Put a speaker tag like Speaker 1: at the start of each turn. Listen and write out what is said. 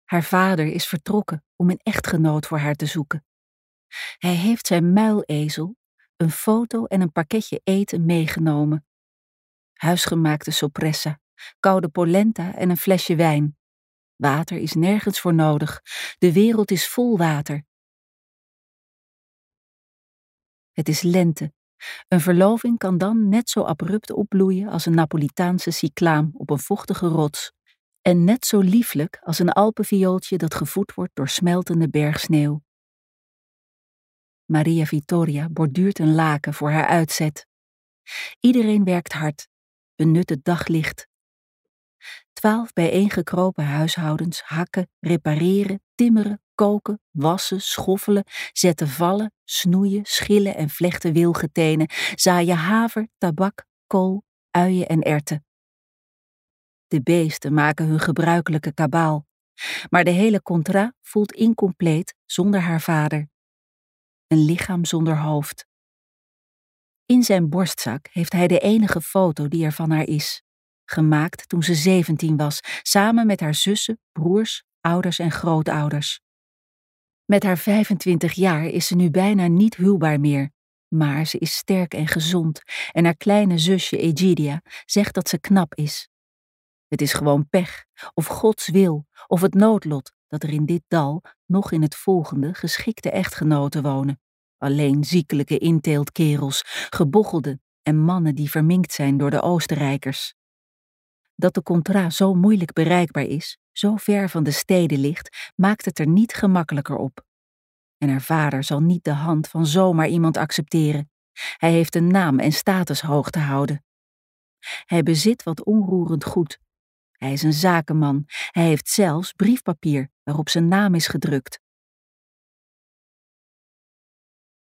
Speaker 1: Haar vader is vertrokken om een echtgenoot voor haar te zoeken. Hij heeft zijn muilezel, een foto en een pakketje eten meegenomen. Huisgemaakte sopressa, koude polenta en een flesje wijn. Water is nergens voor nodig. De wereld is vol water. Het is lente. Een verloving kan dan net zo abrupt opbloeien als een Napolitaanse cyclaam op een vochtige rots. En net zo lieflijk als een alpenviooltje dat gevoed wordt door smeltende bergsneeuw. Maria Vittoria borduurt een laken voor haar uitzet. Iedereen werkt hard, benut het daglicht. 12 bijeengekropen huishoudens hakken, repareren, timmeren, koken, wassen, schoffelen, zetten vallen, snoeien, schillen en vlechten wilgetenen, zaaien haver, tabak, kool, uien en erwten. De beesten maken hun gebruikelijke kabaal, maar de hele contra voelt incompleet zonder haar vader. Een lichaam zonder hoofd. In zijn borstzak heeft hij de enige foto die er van haar is. Gemaakt toen ze 17 was, samen met haar zussen, broers, ouders en grootouders. Met haar 25 jaar is ze nu bijna niet huwbaar meer, maar ze is sterk en gezond en haar kleine zusje Egidia zegt dat ze knap is. Het is gewoon pech, of Gods wil, of het noodlot dat er in dit dal, nog in het volgende, geschikte echtgenoten wonen. Alleen ziekelijke inteeltkerels, gebochelden en mannen die verminkt zijn door de Oostenrijkers. Dat de contra zo moeilijk bereikbaar is, zo ver van de steden ligt, maakt het er niet gemakkelijker op. En haar vader zal niet de hand van zomaar iemand accepteren. Hij heeft een naam en status hoog te houden. Hij bezit wat onroerend goed. Hij is een zakenman. Hij heeft zelfs briefpapier waarop zijn naam is gedrukt.